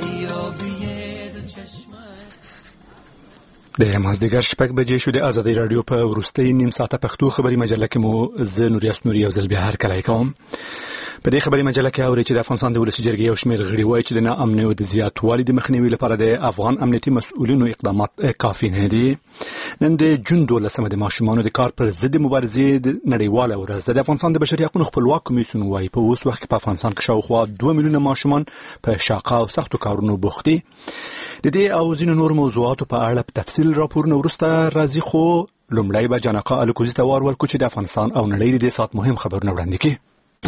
د مازدیګر 6 بجې شو. د ازادي رادیو په وروستۍ نیم ساعته پښتو خبري مجله کې مو زه نوریاس نوري یو ځل بیا هر کله کوم. په دې خبري مجله کې اوري چې د افغانستان د ولسي جرګې یو شمېر غړي وایي چې د ناامنۍ او د زیاتوالي د مخنیوي لپاره د افغان امنیتي مسؤلینو اقدامات کافي نه دي. نن د جون 12 د ماشومانو د کار پر ضد مبارزې د نړیواله ورځ ده. د افغانستان د بشري حقوقو خپلواک کمیسیون وایي په اوس وخت کې په افغانستان کې شاوخوا 2 میلیونه ماشومان په شاقه او سختو کارونو بوخت دي. د دې او ځینو نور موضوعاتو په اړه په تفصیل راپورونه وروسته راځي، خو لومړی به جانقه الکوزي ته وار ورکړو چې د افغانستان او نړۍ د سات مهم خبرونه وړاندې کړي.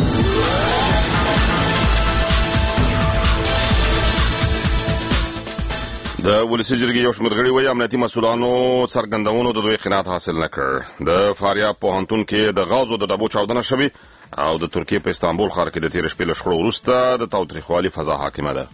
د ولسي جرګې یو شمېر غړي وایي امنیتي مسؤلانو څرګندونو د دوی قناعت حاصل نه کړ. د فاریاب پوهنتون کې د غازو د ډبو چاودنه شوې او د ترکیې په استانبول ښار کې د تېرې شپې له شخړو وروسته د تاوتریخوالي فضا حاکمه ده.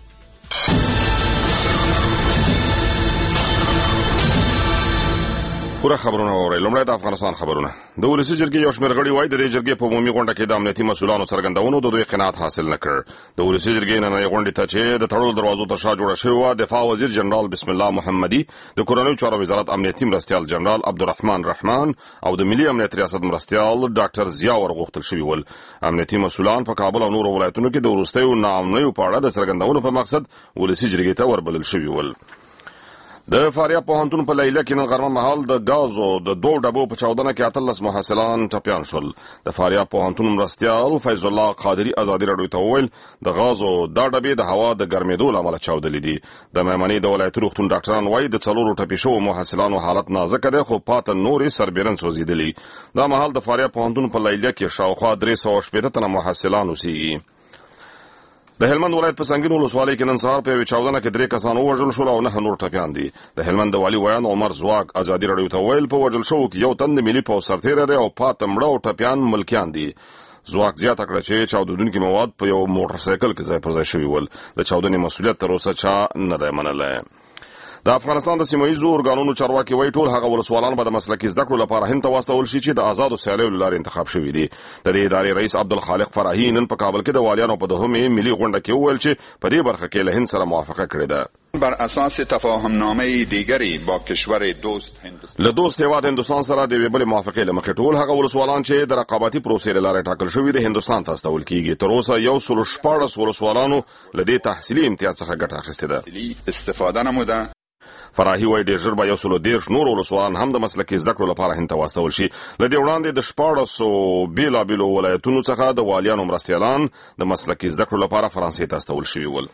پوره خبرونه اورئ. لومړی د افغانستان خبرونه. د ولسي جرګې یو شمېر غړي وایي د دې جرګې په عمومي غونډه کې د امنیتي مسؤلانو څرګندونو د دوی قناعت حاصل نه کړ. د ولسي جرګې نننۍ غونډې ته چې د تړلو دروازو تر شا جوړه شوې وه، دفاع وزیر جنرال بسم الله محمدي، د کورنیو چارو وزارت امنیتي مرستیال جنرال عبدالرحمن رحمان او د ملي امنیت ریاست مرستیال ډاکټر ضیا ورغوښتل شوي ول. امنیتي مسؤلان په کابل او نورو ولایتونو کې د وروستیو ناامنیو په اړه د څرګندونو په مقصد ولسي جرګې ته وربلل شوي ول. د فاریاب پوهنتون په لیله کې نن غرمه مهال د غازو د 2 ډبو په چاودنه کې 18 محصلان ټپیان شول. د فاریاب پوهنتون مرستیال فیض الله قادری ازادي راډیو ته وویل د غازو دا ډبې د هوا د ګرمېدو له امله چاودلې دي. د میمنې د ولایتي روغتون ډاکټران وایي د 4 ټپي شوو محصلانو حالت نازکه ده، خو پاته نورې سربیرن سوځېدلي. دا مهال د فاریاب پوهنتون په لیله کې شاوخوا 380 تنه محصلان اوسېږي. د هلمند ولایت په سنگین ولسوالۍ کې نن سهار په یوې چاودنه کې 3 کسان ووژل شول او 9 نور ټپیان دي. د هلمند د والي ویان عمر زواک ازادي راډیو ته ویل په وژل شوو کې یو تن د ملي پوځ سرتیری دی او پاته مړه او ټپیان ملکیان دي. زواک زیاته کړه چې چاودونکي مواد په یو موټر سایکل کې ځای پر ځای شوي ول. د چاودنې مسؤلیت تر اوسه چا نه دی منلی. د افغانستان د سیمه‌ییزو ارګانونو چارواکي وایي ټول هغه ولسوالان به د مسلکي زده کړو لپاره هند ته واستول شي چې د آزادو سیالیو له لارې انتخاب شوي دي. د دې ادارې رئیس عبدالخالق فراهي نن په کابل کې د والیانو په 2مې ملي غونډه کې وویل چې په دې برخه کې له هند سره موافقه کړې ده. بر اساس تفاهمنامه دیگری با کشور دوست هندوستان له دوست هیواد هندوستان سره د یوې بلې موافقې له مخې ټول هغه ولسوالان چې د رقابتي پروسې له لارې ټاکل شوي د هندوستان ته استول کیږي. تر اوسه 114 ولسوالانو له دې تحصیلي امتیاز څخه ګټه اخیستې ده. استفاده نموده. فراهي وایي ډېر ژر به 113 نور ولسوالان هم د مسلکي زده کړو لپاره هند ته واستول شي. له دې وړاندې د 14 بېلابېلو ولایتونو څخه د والیانو مرستیالان د مسلکي زده کړو لپاره فرانسې ته استول شوي ول.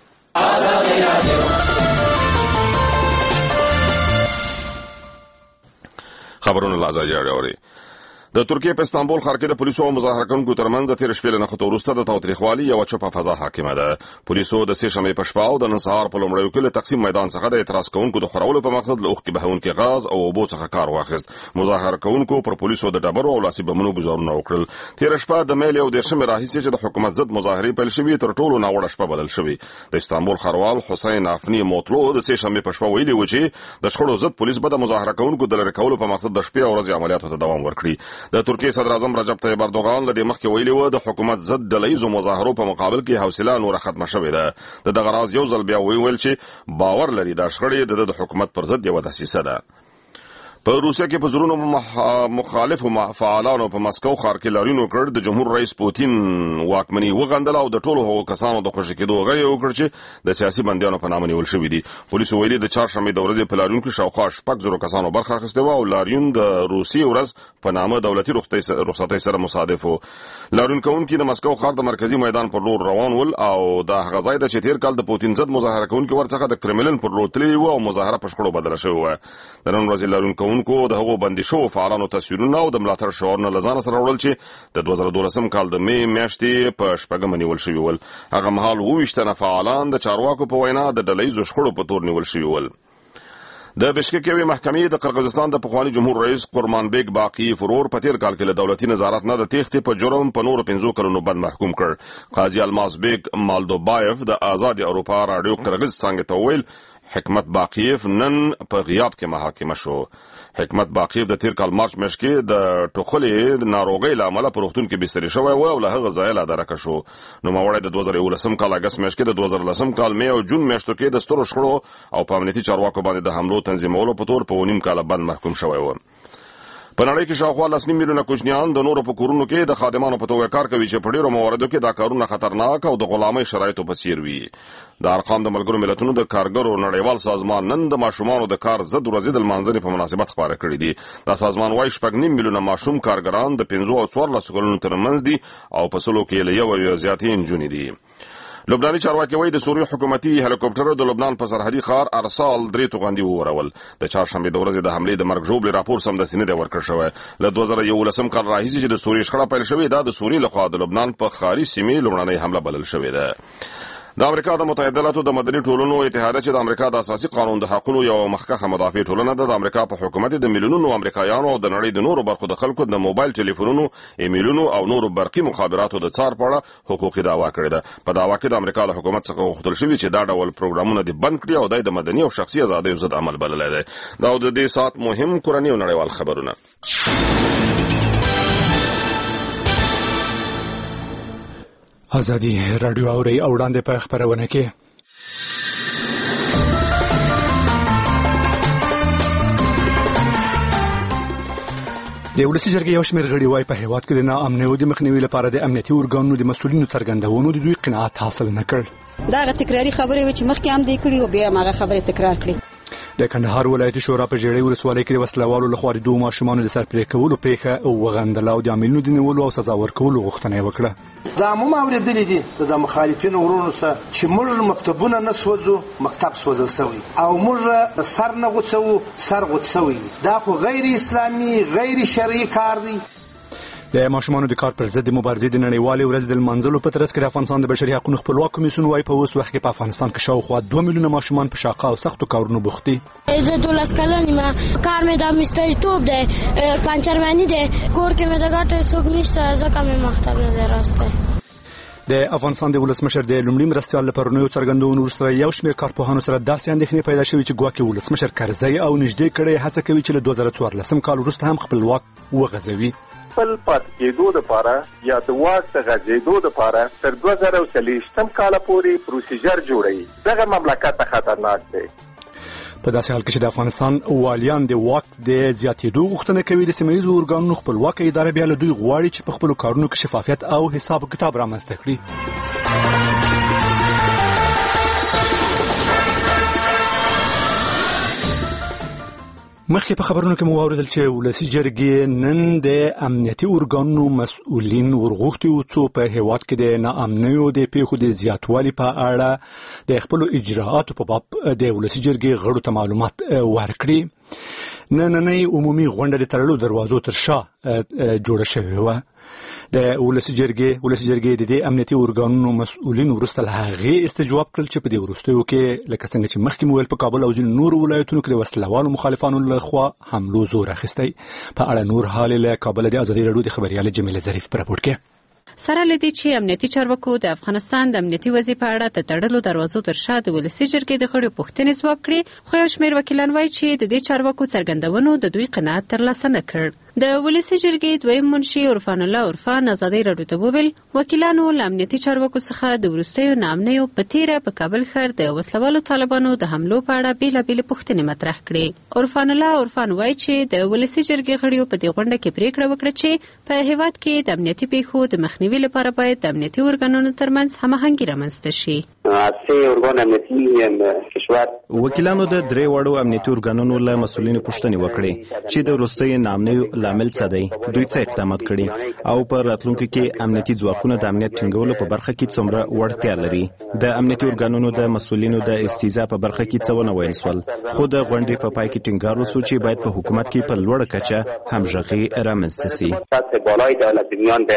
خبرونه له ازادي راډیو اورئ. د ترکیې په استانبول ښار کې د پولیسو او مظاهره کوونکو ترمنځ د تېرې شپې له نښتو وروسته د تاوتریخوالي یوه چوپه فضا حاکمه ده. پولیسو د 3 شنبې په شپه او د نن سهار په لومړیو کې له تقسیم میدان څخه د اعتراض کوونکو د خورولو په مقصد له اوښکې بهونکي غاز او اوبو څخه کار واخیست. مظاهره کوونکو پر پولیسو د ډبرو او لاسي بمونو ګوزارونه وکړل. تېره شپه د میل 11 راهیسې چې د حکومت ضد مظاهرې پیل شوې تر ټولو ناوړه شپه بلل شوې. د استانبول ښاروال حسین افني موتلو د 3 شنبې په شپه ویلي و چې د شخړو ضد پولیس به د مظاهره کوونکو د لرې کولو په مقصد د شپې او ورځې عملیاتو ته دوام ورکړي. د ترکیې صدر اعظم رجب طیب اردوغان له دې مخکې ویلي و د حکومت ضد ډلهییزو مظاهرو په مقابل کې حوصله نوره ختمه شوې ده. د دغه راز یو ځل بیا ویل چې باور لري دا شخړې د حکومت پر ضد یوه دسیسه ده. په روسیه کې په زرونو مخالفو فعالانو په مسکو ښار کې لاریون وکړ. د جمهور رئیس پوتین واکمني وغندله او د ټولو هغو کسانو د خوشي کېدو غږ یې وکړ چې د سیاسي بندیانو په نامه نیول شوي دي. پولیسو ویلي د چهارشنبې د ورځې په لاریون کې شاوخوا 6,000 کسانو برخه اخیستې وه او لاریون د روسیې ورځ په نامه دولتي رخصتۍ سره مصادف و. لاریون کوونکي د مسکو ښار د مرکزي میدان پر لور روان ول او دا هغه ځای ده چې تېر کال د پوتین ضد مظاهره کوونکي ورڅخه د کرملین پر لور تللي وو او مظاهره په شخړو بدله شوې وه. د نن ورځې لاریون کوونکو د هغو بندي شوو فعالانو تصویرونه او د ملاتړ شعارونه له ځانه سره وړل چې د 2012 کال د مې میاشتې په 6 نیول شوي ول. هغه مهال 28 تنه فعالان د چارواکو په وینا د ډلهییزو شخړو په تور نیول شوي ول. د بشکک یوې محکمې د قرغیزستان د پخواني جمهور رئیس قرمانبیک باقي فرور په تېر کال کې له دولتي نظارت نه د تېښتې په جرم په نورو 15 کلونو بند محکوم کړ. قاضي الماس بیگ مالدوبایف د آزاد اروپا راډیو قرغیز څانګې ته وویل حکمت باقیف نن په غیاب کې محاکمه شو. حکمت باقیف د تیر کال مارچ میاشت کې د ټوخلې ناروغۍ له امله په روغتون کې بستري شوی و او له هغه ځایه لا درکه شو. نو مړی د 2019 کال اگست میاشت کې د 2010 کال می او جون میاشتو کې د سترو شخړو او په امنیتي چارواکو باندې د حملو تنظیمولو په تور په 9 کال بند محکوم شوی و. په نړۍ کې شاوخوا 2 میلیونه کوچنیان د نورو په کورونو کې د خادمانو په توګه کار کوي چې په ډیرو مواردو کې دا کارونه خطرناک او د غلامۍ شرایطو په څیر وي. د ارقام د ملګرو ملتونو د کارګرو نړیوال سازمان نن د ماشومانو د کار ضد ورځې د لمانځنې په مناسبت خبره کړې دي. دا سازمان وايي 2.5 میلیونه ماشوم کارګران د 15 او 14 کلونو ترمنځ دي او په سلو کې له یو یا زیاتې نجونې دي. لبناني چارواکي وایي د سوریې حکومتي هلیکوپټر د لبنان په سرحدي ښار ارسال 3 توغندي وورول. د چهارشنبې د ورځې د حملې د مرګ ژوبلې راپور سمدستي نه دی ورکړل شوی. له 2011 کال راهیسې چې د سوریې شخړه پیل شوې ده، د سوریې لخوا د لبنان په ښاري سیمې لومړنۍ حمله بلل شوې ده. د امریکا د متحده ایالاتو د مدني ټولنو اتحادیه چې د امریکا د اساسي قانون د حقوقو یو مخکښه مدافع ټولنه ده، د امریکا په حکومت د میلیونونو امریکایانو او د نړۍ د نورو برخو د خلکو د موبایل ټلیفونونو، ایمیلونو او نورو برقي مخابراتو د څار په اړه حقوقي دعوا کړې ده. په دعوا کې د امریکا له حکومت څخه غوښتل شوی چې دا ډول پروګرامونه د بند کړي او د مدني او شخصي ازادیو ضد عمل بللی دی. دا د دې سات مهم کورنی او نړیوال خبرونه. ازادي رادیو اوري او وړاندې په خبرونه کې د ولسي جرګې یو شمېر غړي وايي په هېواد کې د ناامنۍ او د مخنیوي لپاره د امنیتي ارګانونو د مسؤلینو څرګندونو د دوی قناعت حاصل نه کړ. دا تکراری خبرې و چې مخکې هم دې کړي او بیا هغه خبرې تکرار کړي. د کندهار ولایتي شورا په ژړۍ ولسوالۍ کې د وسلوالو لخوا د 2 ماشومانو د سر پرې کولو پیښه او وغندله او د عاملینو د نیولو او سزا ورکولو غوښتنه وکړه. دا عموم اوریدلې دي د مخالفینو ورونو څخه چې موږ مکتبونه نه سوځو، مکتب سوځل شوی او موږ سر نه غوڅو، سر غوڅ شوی. دا خو غیر اسلامي، غیر شرعي کار دی. د ماشومانو د کار پر ضد د مبارزې د نړیوالې ورځې د لمانځلو په ترڅ کې د افغانستان د بشري حقوقو خپلواک کمیسیون وايي په اوس وخت کې په افغانستان کې شاوخوا 2 میلیونه ماشومان په شاقه او سختو کارونو بوخت دي. زه 12 کلن یم، کار مې د مستریتوب دی، پنچرمني دی، کور کې مې د ګټې څوک نشته، ځکه مې مکتب نه دی راستی. د افغانستان د ولسمشر د لومړي مرستیال لپاره نوو څرګندونو وروسته یو شمېر کارپوهانو سره داسې اندېښنې پیدا شوې چې ګواکې ولسمشر کرزی او نږدې کړی هڅه کوي چې له 2014 کال وروسته هم خپلواک وغځوي. خپل پاتې کېدو لپاره یا د واک ته غځېدو لپاره تر 2040 کال پورې پروسیجر جوړوي. دغه مملکت خطرناک دی. په داسې حال کې چې د افغانستان والیان د واک د زیاتېدو غوښتنه کوي، د سیمه ییزو ارګانونو خپلواکه اداره بیا له دوی غواړي چې په خپلو کارونو کې شفافیت او حساب کتاب رامنځته کړي. مخکې په خبرونو کې مو واوریدل چې ولسي جرګې نن د امنیتي ارګانونو مسؤلین ورغوښتي وو څو په هېواد کې د ناامنیو د پیښو د زیاتوالي په اړه د خپلو اجراءاتو په باب د ولسي جرګې غړو ته معلومات ورکړي. نننۍ عمومي غونډه د تړلو دروازو تر شا جوړه شوې وه. د ولسي جرګې د دې امنیتي ارګانونو مسؤلین وروسته له هغې استجواب کړل چې په دې وروستیو کې لکه څنګه چې مخکې مو ویل په کابل او ځینو نورو ولایتونو کې د وسلوالو مخالفانو لخوا حملو زور اخیستی. په اړه نور حال له کابل د ازادي رادیو د خبريال جمیله ظریف په راپور کې. سره لدی چې امنیتي چارواکو د افغانستان د امنیتي وضعیت په اړه د تړلو دروازو تر شا د ولسي جرګې د غړو پوښتنې ځواب کړي، خو یو شمېر وکیلان وایي چې د دې چارواکو څرګندونو د دوی قناعت ترلاسه نه کړ. د ولسي جرګې دویم منشي عرفان الله عرفان ازادي رادیو ته وویل وکیلانو له امنیتي چارواکو څخه د وروستیو ناامنیو په تیره په کابل ښار د وسلوالو طالبانو د حملو په اړه بیلابېلې پوښتنې مطرح کړې. عرفان الله عرفان وایي چې د ولسي جرګې غړو په دې غونډه کې پریکړه وکړه چې په هېواد کې د امنیتي پیښو د مخنیوي لپاره باید د امنیتي ارګانونو ترمنځ هماهنګي رامنځته شي. وکیلانو د 3 وړو امنیتي ارګانونو له مسؤلینو پوښتنې وکړې چې د وروستیو ناامنیو لامل څه دی، دوی څه اقدامات کړي او په راتلونکي کې امنیتي ځواکونه د امنیت ټینګولو په برخه کې څومره وړتیا لري. د امنیتي ارګانونو د مسؤلینو د استیضاح په برخه کې څه ونه ویل شول، خو د غونډې په پای کې ټینګار وشو چې باید په حکومت کې په لوړه کچه همغږي رامنځته شي.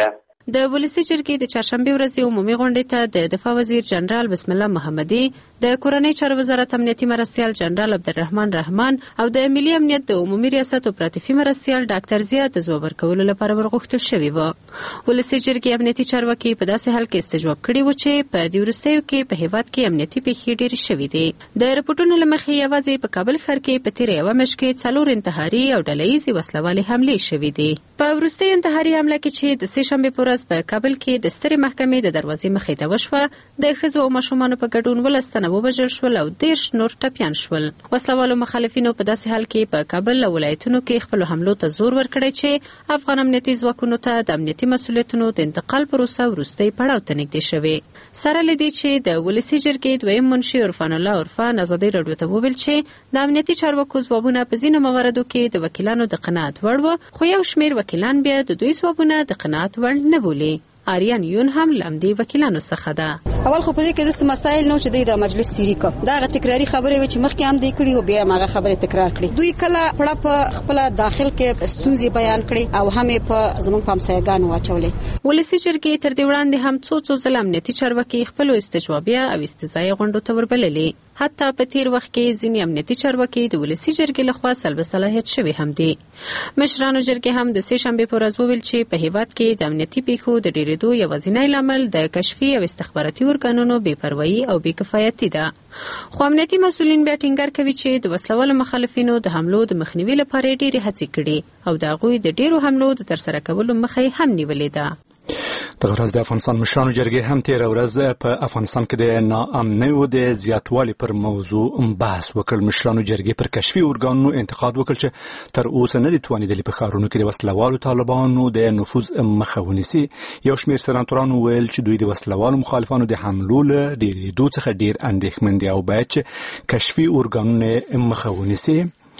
د ولسی جرګې د چهارشنبه ورځې عمومي غونډې ته د دفاع وزیر جنرال بسم الله محمدي، د کورنۍ چارو وزارت امنیتي مرستیال جنرال عبدالرحمن رحمان او د ملي امنیت د عمومي ریاست اپراتیفي مرستیال ډاکټر زیاد د ځواب ورکولو لپاره ورغوښتل شوي وو. ولسی جرګې امنیتي چارواکي په داسې حال کې استجواب کړي و چې په دې وروستیو کې په هیواد کې امنیتي پیښې ډېرې شوي دي. د رپورټونو له مخې یوازې په کابل ښار کې په تېره یوه میاشت کې 4 انتحاري او ډلهییزې وسلوالې حملې شوي دي. په وروستۍ انتحاري حمله کې چې د سې شنبې په ورځ په کابل کې د سترې محکمې د دروازې مخې ته وشوه، د ښځو او ماشومانو په ګډون 12 تنه ووژل شول او 10 نور ټپیان شول. وسلوالو مخالفینو په داسې حال کې په کابل او ولایتونو کې خپلو حملو ته زور ورکړی چې افغان امنیتي ځواکونو ته د امنیتي مسؤلیتونو د انتقال پروسه وروستۍ پړاو ته نږدې شوې. سره له دې چې د ولسي جرګې دویم منشي عرفان الله عرفان ازادي راډیو ته وویل چې د امنیتي چارواکو ځوابونه په ځینو مواردو کې د وکیلانو د قناعت وړ وو، خو یو شمېر وکیلان بیا د دوی ځوابونه د قناعت وړ نه بولي. آریان یون هم لمدي وکیلانو څخه ده. اول خو په دې کې د مسایل نو چې د مجلس سیری کو دا غ تکراری خبره و چې مخکې هم دی کړی او بیا ماغه خبره تکرار کړي. دوی کله پړه په خپل داخل کې ستونزې بیان کړي او هم په زموږ په همسایګانو واچولې. ولسی جرګې تر دې وړاندې هم څو ځله امنیتي چارواکي خپل استجوابیه او استزای غونډو ته وربللې. حتی په تیر وخت کې ځینې امنیتي چارواکي د ولسی جرګې لخوا سلب صلاحیت شوي هم دي. مشرانو جرګې هم د سې شنبې په ورځ وویل چې په هیواد کې د امنیتي پیښو د ډېرېدو یوازینی لامل د کشفي او استخباراتي ارګانونو بېپروایي او بېکفایتي ده. خو امنیتي مسؤلین بیا ټینګار کوي چې د وسلوالو مخالفینو د حملو د مخنیوي لپاره ډېرې هڅې کړي او د هغوی د ډېرو حملو د ترسره کولو مخه یې هم نیولې ده. دغه ورځ د افغانستان مشرانو جرګې هم تېره ورځ په افغانستان کې د ناامنیو د زیاتوالي پر موضوع بحث وکړ. مشرانو جرګې پر کشفي ارګانونو انتقاد وکړ چې تر اوسه نه دي توانېدلي په ښارونو کې د وسلوالو طالبانو د نفوذ مخه ونیسي. یو شمېر سناتورانو ویل چې دوی د وسلوالو مخالفانو د حملو له ډېرېدو څخه ډېر اندېښمن دي او باید چې کشفي ارګانونه مخه ونیسي.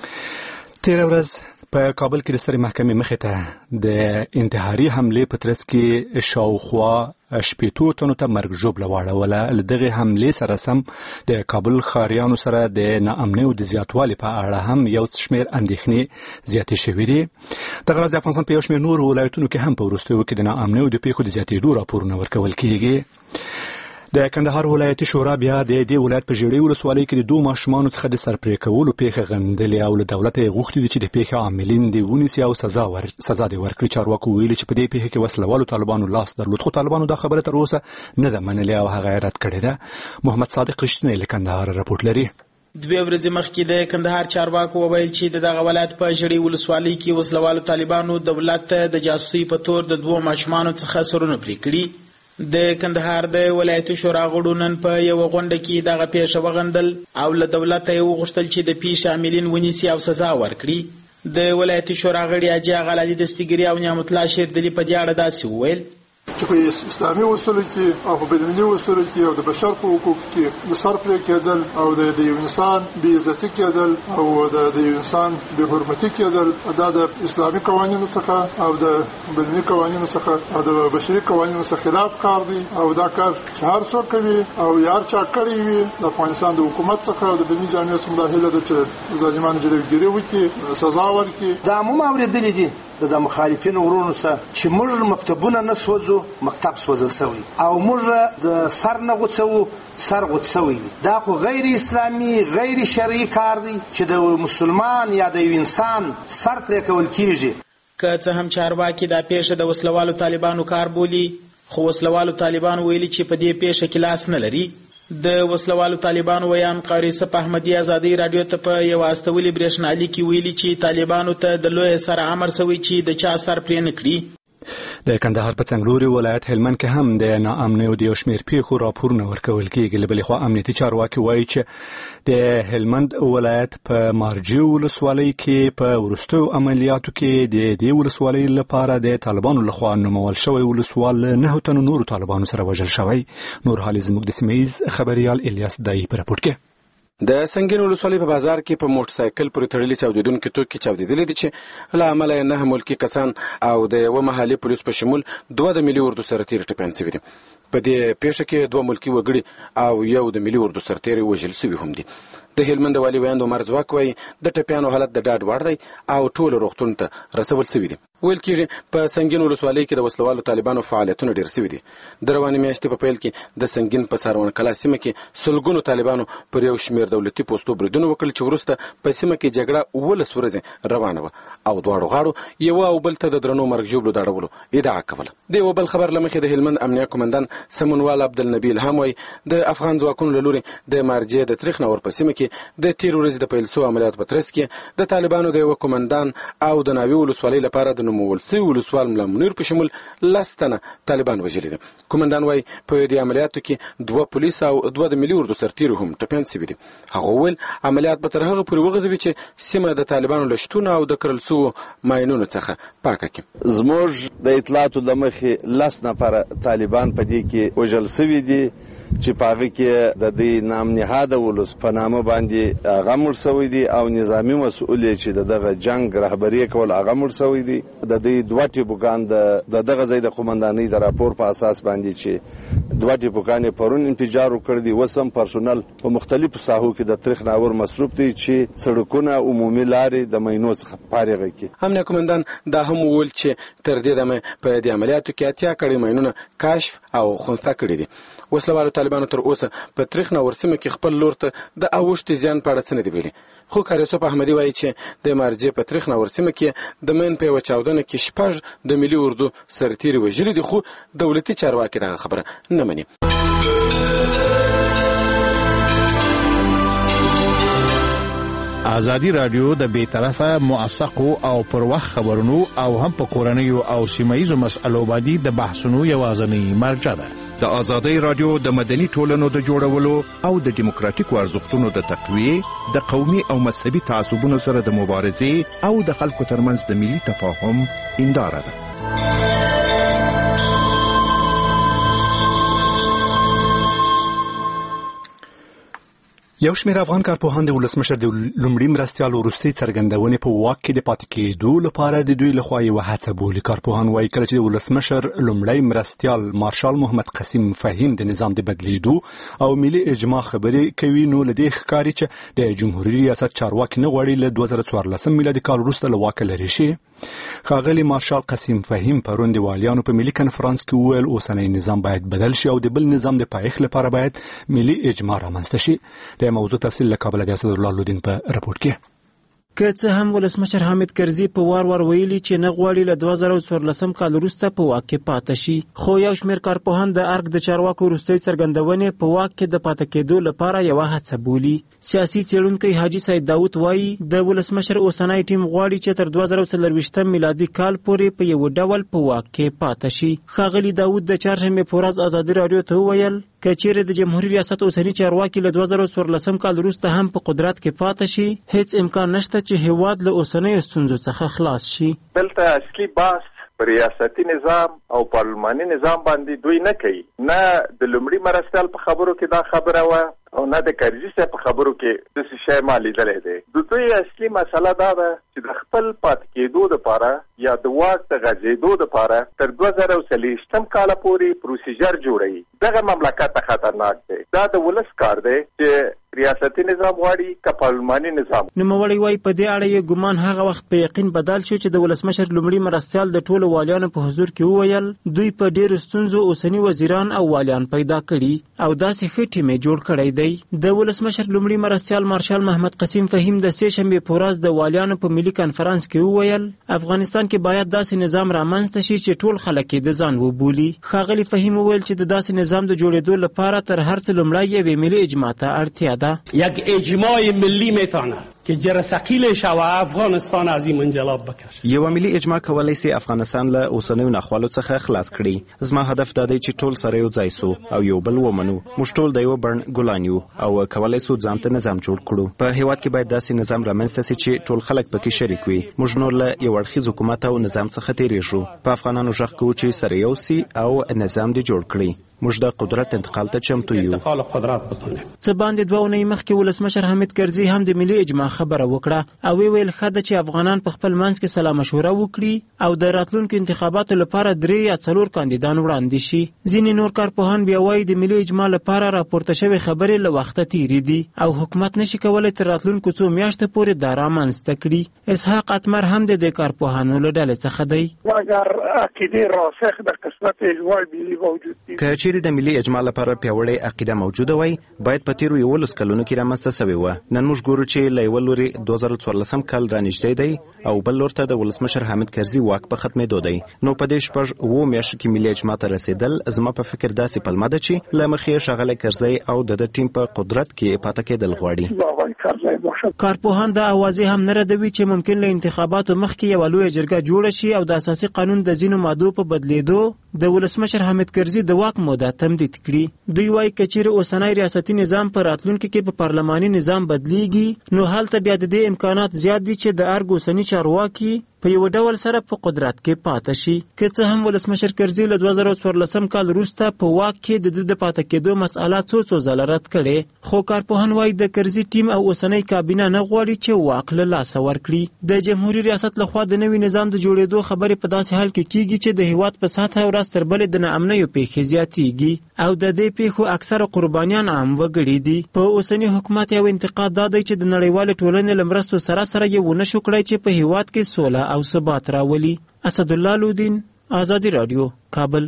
تېره ورځ په کابل کې د سترې محکمې مخې ته د انتحاري حملې په ترڅ کې شاوخوا 80 تنو ته مرګ ژوبله واړوله. له دغې حملې سره سم د کابل ښاریانو سره د ناامنیو د زیاتوالي په اړه هم یو شمېر اندېښنې زیاتې شوي دي. دغه ورځ د افغانستان په یو شمېر نورو ولایتونو کې هم په وروستیو کې د ناامنیو د پیښو د زیاتېدو راپورونه ورکول کېږي. د کندهار ولایتي شورا بیا د دې ولایت په ژړۍ ولسوالۍ کې د 2 ماشومانو څخه د سرپرې کولو پیښه غندلې او له دولته یې غوښتي دي چې د پیښې عاملین دې ونیسي او سزا دې ورکړي. چارواکو ویلي چې په دې پیښه کې وسلوالو طالبانو لاس درلود، خو طالبانو دا خبره تر اوسه نه ده منلې او هغه یې رد کړې ده. محمد صادق رښتینی له کندهار راپورټ لري. 2 ورځې مخکې د کندهار چارواکو وویل چې دغه ولایت په ژړۍ ولسوالۍ کې وسلوالو طالبانو دولت ته د جاسوسۍ په تور د 2 ماشومانو څخه سرونه پرې کړي. د کندهار د ولایتي شورا غړو نن په یو غونډه کې دغه پیښه وغندل او له دولته یې وغوښتل چې د پیښې عاملین ونیسي او سزا ورکړي. د ولایتي شورا غړي حاجي غلالي دستګيري او نعمت الله شیردلي په دې اړه داسې وویل چې په اسلامي اصولو کې او په بین‌المللي اصولو کې او د بشر په حقوقو کې د سر پرې کېدل او د یو انسان بې عزتي کېدل او د یو انسان بې حرمتي کېدل دا د اسلامي قوانینو څخه او د بین‌المللي قوانینو څخه او د بشري قوانینو څخه خلاف کار دی او دا کار چې هر څوک کوي او یار چا کړی وي د افغانستان د حکومت څخه او د بین‌المللي جامعې څخه مداخله ده چې ظالمانه جلوګیري وکړي، سزا ورکړي. دا عموم اوریدلې دي د مخالفینو ورونو څخه چې موږ مکتبونه نه سوځو، مکتب سوځل شوی او موږ د سر نه غوڅو، سر غوڅ شوی. دا خو غیر اسلامي غیر شرعي کار دی چې د مسلمان یا د یو انسان سر پرې کول کیږي. که څه هم چارواکي دا پیښه د وسلوالو طالبانو کار بولي، خو وسلوالو طالبانو ویلي چې په دې پیښه کې لاس نه لري. د وسلوالو طالبانو ویان قاری صف احمدی ازادي رادیو ته په یو استولي برېښنالي کې ویلي چې طالبانو ته د لوی سره امر شوی چې د چا سر پرې نه کړي. د کندهار په څنګلوري ولایت هلمند کې هم د ناامنیو د یو شمېر پیښو راپورونه ورکول کېږي. له بلې خوا امنیتي چارواکي وایي چې د هلمند ولایت په مارجې ولسوالۍ کې په وروستیو عملیاتو کې د دې ولسوالۍ لپاره د طالبانو لخوا نومول شوی ولسوال 9 تنو نورو طالبانو سره وژل شوی. نور حال زموږ د سیمه‌ییز خبريال الیاس دای په راپور کې. د سنگین ولسوالۍ په بازار کې په موټر سایکل پورې تړلي چاودیدونکي توکي چاودیدلي دي چې له امله 9 ملکي کسان او د یو محلي پولیس په شمول 2 د ملي اردو سرتیر ټپیان شوي دي. په دې پیښه کې 2 ملکي وګړي او یو د ملي اردو سرتیر وژل شوي هم دي. د هلمند والي ویاند عمر ځواک وایي د ټپیانو حالت د ډاډ وړ دی او ټول روغتون ته رسول شوي دي. ویل کېږي په سنګین ولسوالۍ کې د وسلوالو طالبانو فعالیتونه ډېر شوي دي. د روانې میاشتې په پیل کې د سنګین په سارون کلا سیمه کې سلګونو طالبانو پر یو شمېر دولتي پوستو بریدونه وکړل چې وروسته په سیمه کې جګړه 11 ورځې روانه وه او دواړو غاړو یو او بل ته د درنو مرګ ژوبلو د اړولو ادعا کوله. د یو بل خبر له مخې د هلمند امنیه قومندان سمونوال عبدالنبی الهام وایي د افغان ځواکونو له لوري د مارجې د تریخ نور په سیمه کې د تېرې ورځې د پیل شوو عملیاتو په ترڅ کې د طالبانو د یوه قومندان او د ناوې ولسوالۍ لپاره د نومول شوي ولسوال ملا منیر په شمول 10 تنه طالبان وژلي دي. قومندان وایي په دې عملیاتو کې 2 پولیس او 2 د ملي اردو سرتیرو هم ټپیان شوي دي. هغه وویل عملیات به تر هغه پورې وغځوي چې سیمه د طالبانو له شتون او د کرل شوو ماینونو څخه پاکه کړي. زموږ د اطلاعاتو له مخې 10 نفره طالبان په دې کې وژل شوي دي چې په هغه کې د دې نام نهاده ولس په نامه باندې هغه مړ شوی دی او نظامي مسؤل چې دغه جنگ رهبري کول هغه مړ شوی دی. د دې 2 ټیپوګان د دغه ځای د قومندانۍ د راپور په اساس باندې چې 2 ټیپوګان پرون انفجار وکړ دي. وسم پرسونل په مختلفو ساحو کې د تاریخ ناور مصروف دي چې سړکونه عمومي لارې د مینو څخه فارغ کړي. امنیه قومندان دا هم وویل چې تر دې دمه په دې عملیاتو کې 80 کړي مینونه کشف او خنثی کړي دي. وسلوالو طالبانو تر اوسه په تاریخ نور سیمه کې خپل لور ته د اوښتې زیان په اړه څه نه دی ویلي. خو کاریوسف احمدي وایي چې د مارجې په تاریخ نور سیمه کې د مین په یوه چاودنه کې 6 د ملي اردو سرتیري وژلي دي، خو دولتي چارواکي دغه خبره نه مني. ازادي رادیو د بیطرفه موثقو او پر وخت خبرونو او هم په کورنیو او سیمایي مسألو باندې د بحثونو یوازینی مرجع ده. د ازادي رادیو د مدني ټولنو د جوړولو او د دیموکراتیکو ارزښتونو د تقویه، د قومي او مذهبي تعصبونو سره د مبارزې او د خلکو ترمنځ د ملي تفاهم هنداره ده. یو شمېر افغان کارپوهان د ولسمشر د لومړي مرستیال وروستۍ څرګندونې په واک کې د پاتې کېدو لپاره د دوی لخوا یوه هڅه بولي. کارپوهان وایي کله چې د ولسمشر لومړی مرستیال مارشال محمد قسیم فهیم د نظام د بدلیدو او ملي اجماع خبرې کوي، نو له دې ښکاري چې د جمهوریت ریاست چارواکي نه غواړي له 2014 میلادي کال وروسته له واکه لرې شي. ښاغلي مارشال قسیم فهیم پرون د والیانو په ملي کنفرانس کې وویل اوسنی نظام باید بدل شي او د بل نظام د پایښت لپاره باید ملي اجماع رامنځته شي. د موضوع تفصیل له کابل د اسدالله لودین په رپورت کې. که څه هم ولسمشر حامد کرزي په وار ویلي چې نه غواړي له 2014 کال وروسته په واک کې پاتې شي، خو یو شمېر کارپوهان د ارګ د چارواکو وروستۍ څرګندونې په واک کې د پاتې کېدو لپاره یوه هڅه بولي. سیاسي څېړونکی حاجي سید داود وایي د ولسمشر اوسنی ټیم غواړي چې تر 2024 میلادي کال پورې په یو ډول په واک کې پاتې شي. ښاغلي داود د چهارشنبې په ورځ ازادي راډیو ته وویل که چیرې د جمهوریت ریاست اوسنی چارواکي له 2014 کال وروسته هم په قدرت کې پاتې شي، هیڅ امکان نشته چې هیواد له اوسنیو ستونزو څخه خلاص شي. دلته اصلي بحث ریاستي نظام او پارلماني نظام باندې دوی نه کوي، نه د لومړي مرستیال په خبرو کې دا خبره وه او نه د کرزي صاحب په خبرو کې د څه شی ما لیدلی دی. د دوی اصلي مسله دا ده چې د خپل پاتې کېدو دپاره یا د واک د غځېدو دپاره تر 2023 کاله پورې پروسیجر جوړوي. دغه مملکت خطرناک دی. دا د ولس کار دی چې ریاستي نظام غواړي که پارلماني نظام. نوموړی وایي په دې اړه یې ګمان هغه وخت په یقین بدل شو چې د ولسمشر لومړي مرستیال د ټولو والیانو په حضور کې وویل دوی په ډېرو ستونزو اوسني وزیران او والیان پیدا کړي او داسې ښه ټیم یې جوړ کړی دی. د ولسمشر لومړي مرستیال مارشال محمد قسیم فهیم د سې شنبې په ورځ د والیانو په ملي کنفرانس کې وویل افغانستان کې باید داسې نظام رامنځته شي چې ټول خلک یې د ځان وبولي. ښاغلي فهیم وویل چې د داسې نظام د جوړېدو لپاره تر هر څه لومړی یوې ملي اجماع ته اړتیا ده. یک اجماع ملی میتواند که جرثقیلش و افغانستان از این منجلاب بکشه. یو ملي اجماع کولای شي افغانستان له اوسنیو ناخوالو څخه خلاص کړي. زما هدف دا دی چې ټول سره یو ځای سو او یو بل ومنو. موږ ټول د یو بڼ ګلان یو او کولای سو ځان ته نظام جوړ کړو. په هیواد کې باید داسې نظام رامنځته شي چې ټول خلک پکې شریک وي. موږ نور له یو اړخیز حکومت او نظام څخه تیریږو. په افغانانو غږ کوو چې سره یو سي او نظام دې جوړ کړي. موږ د قدرت انتقال ته چمتو یو. څه باندې 2 اونۍ مخکې ولسمشر حامد کرزي هم د ملي اجماع خبره وکړه او ویل خاده چې افغانان په خپل منځ کې سلا مشوره وکړي او د راتلونکو انتخاباتو لپاره 3 یا 4 کاندیدان وړاندې شي. ځینې نور کارپوهان بیا وایي د ملي اجماع لپاره راپورته شوی خبرې له وخته تیرې دي او حکومت نشي کولای تر راتلونکو 2 میاشتو پورې دا رامنځته کړي. اسحاق اتمر هم د کارپوهانو له ډلې څخه دی. اگر عقیده راسخ د قسمت اجماع ملي موجود دي که چیرې د ملي اجماع لپاره پیاوړې عقیده موجوده وای باید په تیرو 11 کلونو کې رامنځته شوې وه. نن موږ ګورو چې له یوه لوري 2014 کال رانږدې دی او بل لور ته د ولسمشر حامد کرزي واک په ختمېدو دی. نو په دې شپږ 7 میاشتو کې ملي اجماع ته رسېدل زما په فکر داسې پلمه ده چې له مخې ښاغلی کرزي او د ټیم په قدرت کې پاتې کېدل غواړي. کارپوهان دا اوازې هم نه ردوي چې ممکن له انتخاباتو مخکې یوه لویه جرګه جوړه شي او د اساسي قانون د ځینو مادو په بدلیدو د ولسمشر حامد کرزي د واک موده تمدید کړي. دوی وايي که چیرې اوسنی ریاستي نظام په راتلونکي کې په پارلماني نظام بدلیږي نو هلته بیا د دې امکانات زیات دي چې د ارګ اوسني چارواکي په یو ډول سره په قدرت کې پاتې شي. که څه هم ولسمشر کرزي له 2014 کال وروسته په واک کې د پاتې کېدو مسأله څو ځله رد کړې خو کارپوهان وايي د کرزي ټیم او اوسنی کابینه نه غواړي چې واک له لاسه ورکړي. د جمهوریت ریاست لخوا د نوي نظام د جوړېدو خبرې په داسې حال کې کیږي چې د هیواد په سطحه ورځ تر بلې د ناامنیو پیښې زیاتېږي او د دې پیښو اکثره قربانیان عام وګړي دي. په اوسني حکومت یو انتقاد دا دی چې د نړیوالې ټولنې له مرستو سره یې ونه شو کړی چې په هیواد کې سوله او ثبات راولي. اسدالله لودین، آزادي رادیو، کابل.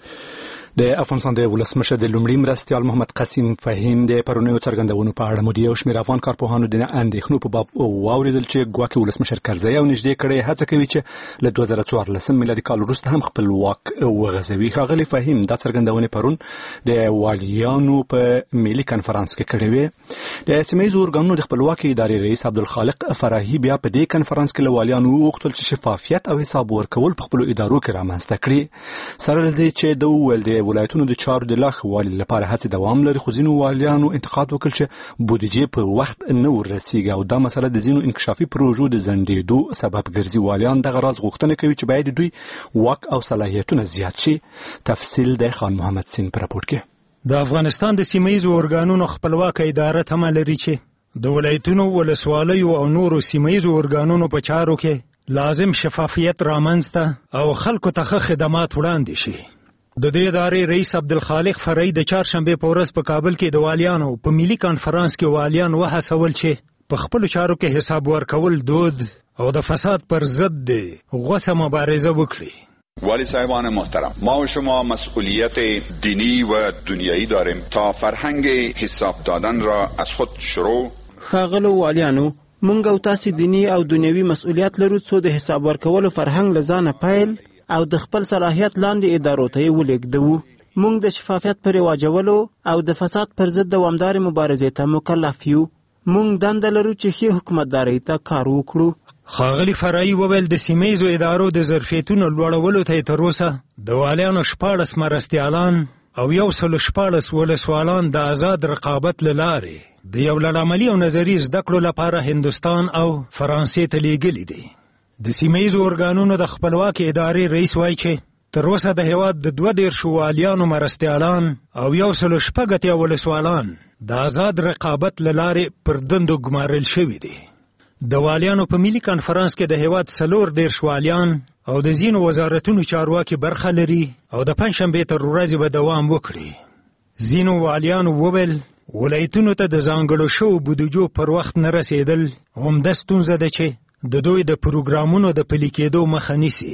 د افغانستان د ولسمشر د لومړي مرستیال محمد قاسم فهیم د پرونیو څرګندونو په اړه مو د یو شمېر افغان کارپوهانو د اندېښنو په باب واورېدل چې ګواکې ولسمشر کرزی او نږدې کړی هڅه کوي چې له 2014 میلادي کال وروسته هم خپل واک وغځوي. ښاغلی فهیم دا څرګندونې پرون د والیانو په ملي کنفرانس کې کړې وې. د سیمه ییزو ارګانونو د خپلواکۍ ادارې رئیس عبدالخالق فراهي بیا په دې کنفرانس کې له والیانو وغوښتل چې شفافیت او حساب ورکول په خپلو ادارو کې رامنځته کړي. سره له دې چې د وویل د ولایتونو د چارو د لا ښه والي لپاره هڅې دوام لري خو ځینو والیانو انتقاد وکړ چې بودیجې په وخت نه ورسیږي او دا مسله د ځینو انکشافي پروژو د ځنډېدو سبب ګرځي. والیان دغه راز غوښتنه کوي چې باید دوی واک او صلاحیتونه زیات شي. تفصیل د خان محمد سین په راپور کې. د افغانستان د سیمه ییزو ارګانونو خپلواکه اداره تمه لري چې د ولایتونو ولسوالیو او نورو سیمه ییزو ارګانونو په چارو کې لازم شفافیت رامنځته او خلکو ته خدمات وړاندې شي. د دې ادارې رئیس عبدالخالق فرعي د چهارشنبې په ورځ په کابل کې د والیانو په ملي کانفرنس کې والیان وهڅول چې په خپلو چارو کې حساب ورکول دود او د فساد پر ضد د غوڅه مبارزه وکړي. والی صاحبان محترم، ما و شما مسئولیت دینی و دنیایی داریم تا فرهنگ حساب دادن را از خود شروع. ښاغلو والیانو، موږ او تاسو دینی او دنیوي مسئولیت لرو څو د حساب ورکولو فرهنګ له ځانه پیل او د خپل صلاحیت لاندې ادارو ته یې ولېږدوو. موږ د شفافیت پر رواجولو او د فساد پر ضد دوامدارې مبارزې ته مکلف یو. موږ دنده لرو چې ښې حکومتدارۍ ته کار وکړو. ښاغلي فرعي وویل د سیمه ییزو ادارو د ظرفیتونو لوړولو ته یې تر اوسه د والیانو 14 مرستیالان او 114 ولسوالان د آزاد رقابت له لارې د یو لړ عملي او نظري زده کړو لپاره هندوستان او فرانسې ته لیږلي دي. د سیمه ییزو ارګانونو د خپلواکۍ ادارې رئیس وایي چې تر اوسه د هیواد د 22 والیانو مرستیالان او 106 ولسوالان د آزاد رقابت له لارې پر دندو ګمارل شوي دي. د والیانو په ملي کانفرنس کې د هیواد 14 والیان او د ځینو وزارتونو چارواکي برخه لري او د پنجشنبې تر ورځې به دوام وکړي. ځینو والیانو وویل ولایتونو ته د ځانګړو شوو بودیجو پر وخت نه رسېدل عمده ستونزه ده چې د دوی د پروګرامونو د پلي کېدو مخه نیسي.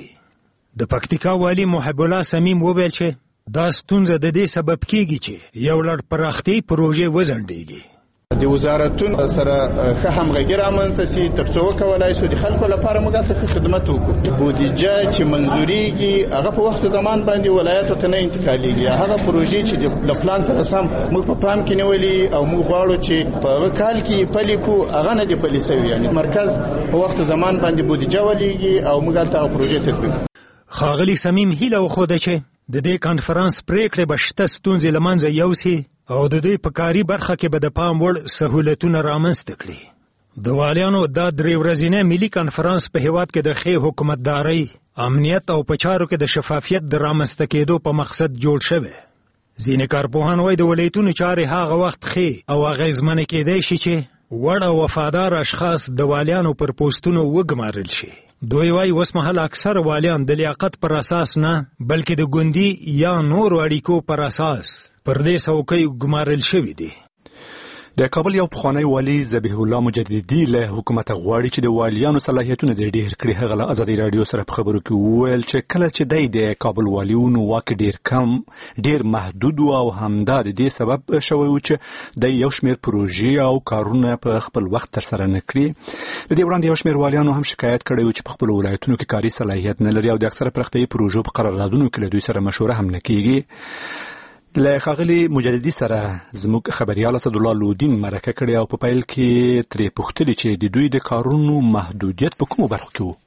د پکتیکا والی محب الله سمیم وویل چې دا ستونزه د دې سبب کېږي چې یو لړ پراختیایي پروژې وځنډېږي. د وزارتونو سره ښه همغږي رامنځته سي تر څو وکولای شو د خلکو لپاره موږ ته خدمت وکړو. بودیجه چې منظورېږي هغه په وخت زمان باندې ولایتو ته نه انتقالېږي. هغه پروژې چې د پلان سره سم موږ په پام کې نیولې او موږ غواړو چې په هغه کال کې پلي کړو هغه نه دي پلي سوي. یعنی مرکز په وخت زمان باندې بودیجه ولېږي او موږ هلته هغه پروژې تطبیق. ښاغلي سمیم هیله وښوده چې د دې کانفرنس پریکړې به شته ستونزې له منځه یوسي او د دوی په کاري برخه کې به د پام وړ سهولتونه رامنځته کړي. د والیانو دا 3 ورځنی ملي کانفرنس په هیواد کې د ښې حکومتدارۍ، امنیت او په چارو کې د شفافیت د رامنځته کېدو په مقصد جوړ شوی. ځینې کارپوهان وایي د ولایتونو چارې هغه وخت ښې او اغېزمنې کېدی شي چې وړ او وفادار اشخاص د والیانو پر پوسټونو وګمارل شي. دوی وايي اوس مهال اکثر والیان د لیاقت پر اساس نه بلکې د ګوندي یا نور اړیکو پر اساس پر دې څوکۍ ګمارل شوي دي. د کابل یو پخوانی والی ذبیح الله مجددي له حکومت غواړي چې د والیانو صلاحیتونه ډېر کړي. هغه له ازادي رادیو سره په خبرو کې وویل چې کله چې د کابل والیونو واک ډېر کم ډېر محدود او همدا د دې سبب شوی و چې د یو شمېر پروژې او کارونه په خپل وخت ترسره نه کړي. د دې وړاندې یو شمېر والیانو هم شکایت کړی و چې په خپلو ولایتونو کې کاري صلاحیت نه لري او د اکثره پراختیایي پروژو په قراردادونو کې له دوی سره مشوره هم نه کیږي. له ښاغلي مجددي سره زموږ خبريال اسدالله لودین مرکه کړې او په پیل کې ترې پوښتلې چې د دوی د کارونو محدودیت په کومو برخو کې و.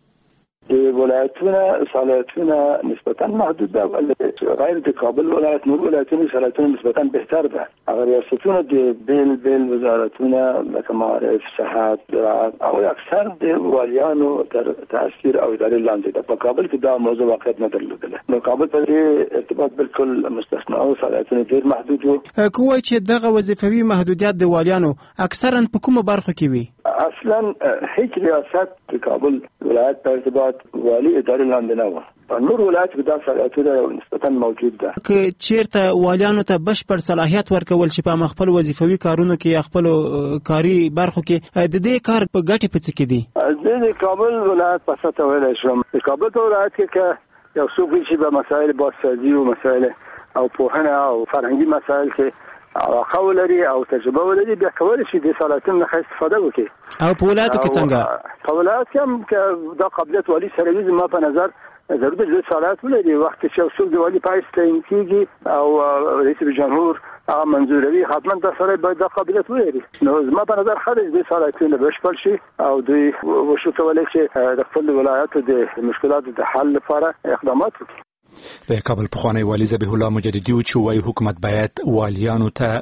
د ولایتونو صلاحیتونه نسبتا محدود ده، ولی غیر د کابل ولایت نور ولایتونو صلاحیتونه نسبتا بهتر ده. هغه ریاستونه د بیل وزارتونه لکه معارف، صحت، زراعت او اکثر د والیانو تر تاثیر او ادارې لاندې ده. په کابل کې دا موضوع واقعیت نه درلودله. نو کابل په دې ارتباط بالکل مستثنا او صلاحیتونه ډېر محدود وو. کومه چې دغه وظیفوي محدودیت د والیانو اکثرا په کومه برخو کې وي؟ اصلا هیڅ ریاست د کابل ولایت په ارتباط والی ادارې لاندې نه وه. په نور ولایت کې دا صلاحیتونه نسبتا موجود ده. که چیرته والیانو ته بشپړ صلاحیت ورکول شي په خپل وظیفوي کارونو کې یا خپل کاري برخو کې، د دې کار په ګټې په څه کې دي؟ د کابل ولایت په سطح ویلی شم، د کابل ولایت کې که یو څوک وي چې په مسایل بازسازي او مسایل او پوهنه او فرهنګي مسایل کې علاقه ولري او تجربه ولري، بیا کولی شي د صلاحیتونو نه استفاده وکړي. او په ولایتو کې څنګه؟ په ولایت کې هم که دا قابلیت والی سره وي، زما په نظر ضرور د صلاحیت ولري. وخت چې یو څوک د والي په حیث تعیین کېږي او رئیس جمهور هغه منظوروي، حتما دا سړی باید دا قابلیت ولري. نو زما په نظر ښه دی د صلاحیتونه بشپړ شي او دوی وشو کولی چې د خپل ولایاتو د مشکلاتو د حل لپاره اقدامات وکړي. د کابل پخوانی والی ذبیح الله مجددي و چې وايي حکومت باید والیانو ته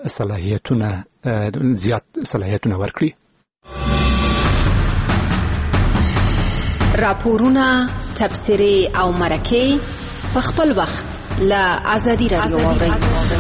زیات صلاحیتونه ورکړي. راپورونه، تبصرې او مرکې په خپل وخت له ازادي رادیو واورئ.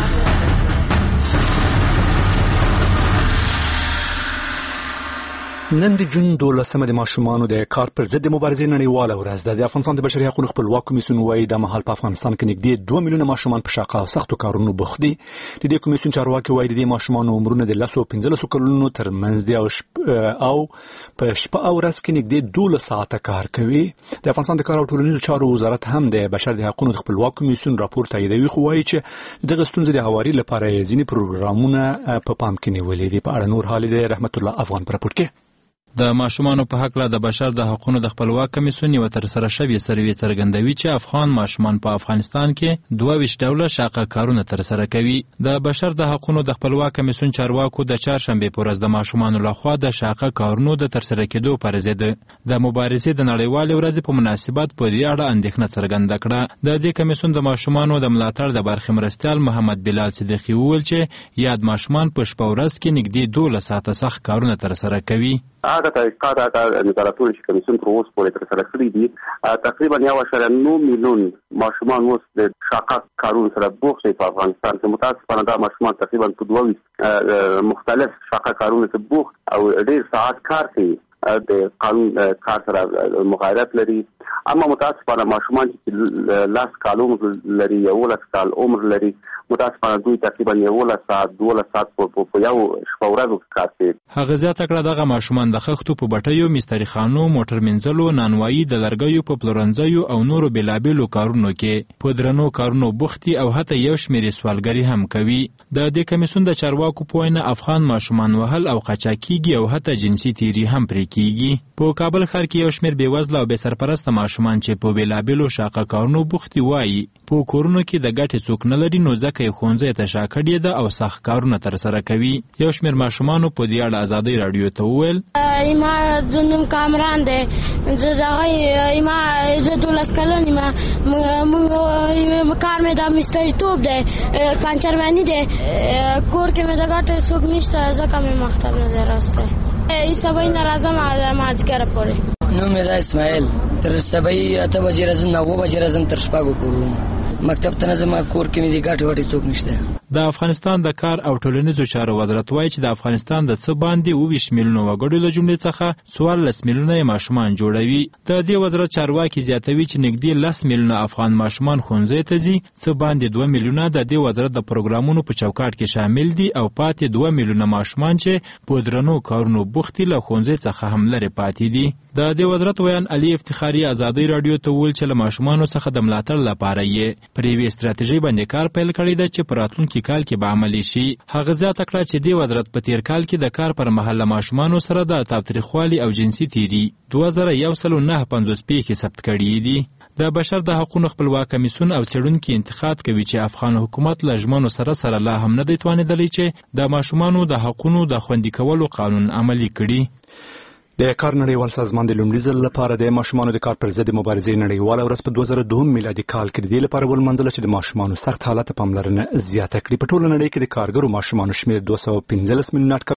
نن د جون 12 د ماشومانو د کار پر ضد مبارزې نړیواله ورځ ده. د افغانستان د بشري حقوقو خپلواک کمیسیون وايي د مهال په افغانستان کې نږدې 2 میلیونه ماشومان په شاقه او سختو کارونو بوخت دي. د دې کمیسیون چارواکي وايي د ماشومانو عمرونه د 10 او 15 کلونو ترمنځ دي او په شپه او ورځ کې نږدې 12 ساعته کار کوي. د افغانستان د کار او ټولنیزو چارو وزارت هم د بشري حقوقو خپلواک کمیسیون راپور تاییدوي، خو وايي چې دغه ستونزې د هواري لپاره ځینې پروګرامونه په پام کې نیولې دي. په اړه نور حال د رحمت الله افغان پر راپور کې د ماشومانو په حق له د بشر د حقوقو د خپلواک کمیسیون یو تر سره شوی سروې څرګندوي چې افغان ماشومان په افغانستان کې 22 ډوله شاقه کارونه تر سره کوي. د بشر د حقوقو د خپلواک کمیسیون چارواکو د چهارشنبه په ورځ د ماشومانو لخوا د شاقه کارونو د تر سره کېدو پر ضد د مبارزې د نړیوالې ورځې په مناسبت په دې اړه اندېښنه څرګنده کړه. د دې کمیسیون د ماشومانو د ملاتړ د برخې مرستیال محمد بلال صدیقي وویل چې یاد ماشومان په شپه ورځ کې نږدې 12 ساعته سخت کارونه تر سره کوي. هغه تحقیقات نظارتونه چې کمیسیون تر اوسه پورې تر سره کړي دي، تقریبا 1.9 میلیون ماشومان اوس د شاقه کارونو سره بوخت دي په افغانستان کې. متاسفانه دا ماشومان تقریبا په 22 مختلف شاقه کارونو کې بوخت او ډېر ساعت کار کوي. د قانون کار سره مغایرت لري، اما متاسفانه ماشومان چې 10 کال عمر لري، 11 کال عمر لري، متاسفانه دوی تقریبا 12 ساعت په یو شپه ورځ کار کوي. هغه زیاته کړه دغه ماشومان د خښتو په بټیو، مستری خانو، موټر منځلو، نانوایي، د لرګیو په پلورنځیو او نورو بېلابېلو کارونو کې په درنو کارونو بوختي او حتی یو شمېر سوالګري هم کوي. د دې کمیسیون د چارواکو په وینا افغان ماشومان وهل او قاچاقېږي او حتی جنسي تیري هم پرې کیږي. په کابل ښار کې یو شمېر بېوزله او بې سرپرسته ماشومان چې په بېلابېلو شاقه کارونو بوختي وایي په کورونو کې د ګټې څوک نه لري، نو ځکه یې ښوونځیو ته شا کړې ده او سخت کارونه تر سره کوي. یو شمېر ماشومانو په دې اړه ازادۍ راډیو ته وویل ما د نوم کامران دی، زه دغه ما زه 12 کلن یم، کار مې د مستریتوب دی، پنچرمني دی، کور کې مې د ګټې څوک نشته، ځکه مې مکتب نه دی راستی. ای سبای ناراضم مازدیګر پورې. نوم مې دا اسماعیل، تر سبای 8 بجې راځم، 9 بجې راځم، تر شپږو پورې مکتب ته نه ځم، کور کې مې د ګټې وټې څوک نشته. د افغانستان د کار او ټولنیزو چارو وزارت وایي چې د افغانستان د څه باندې 20 میلیونه وګړو له جملې څخه 14 میلیونه ماشومان جوړوي. د دې وزارت چارواکي زیاتوي چې نږدې 10 میلیونه افغان ماشومان ښوونځي ته ځي، څه باندې 2 میلیونه د دې وزارت د پروګرامونو په چوکاټ کې شامل دي او پاتې 2 میلیونه ماشومان چې په درنو کارونو بوخت دي له ښوونځي څخه هم لرې پاتې دي. د دې وزارت ویان علي افتخاري ازادي رادیو ته وویل چې له ماشومانو څخه د ملاتړ لپاره یې پر یوې ستراتیژۍ باندې کار پیل کړی ده چې په راتلونکي کال کې به عملي شي. هغه زیاته کړه چې دې وزارت په تیر کال کې د کار پر مهال له ماشومانو سره د تاوتریخوالي او جنسي تیري 2159 پیښې ثبت کړي دي. د بشر د حقوقو خپلواک کمیسیون او څېړونکي انتقاد کوي چې افغان حکومت له ژمنو سره لا هم نه دی توانېدلی چې د ماشومانو د حقونو د خوندي کولو قانون عملي کړي. د کار نړیوال سازمان د لومړي ځل لپاره د ماشومانو د کار پر ضد مبارزې نړیواله ورځ په 2002 میلادي کال کې د دې لپاره ولمنځله چې د ماشومانو سخت حالت پاملرنه زیاته کړي. په ټوله نړۍ کې د کارګرو ماشومانو شمېر 215 میلیونه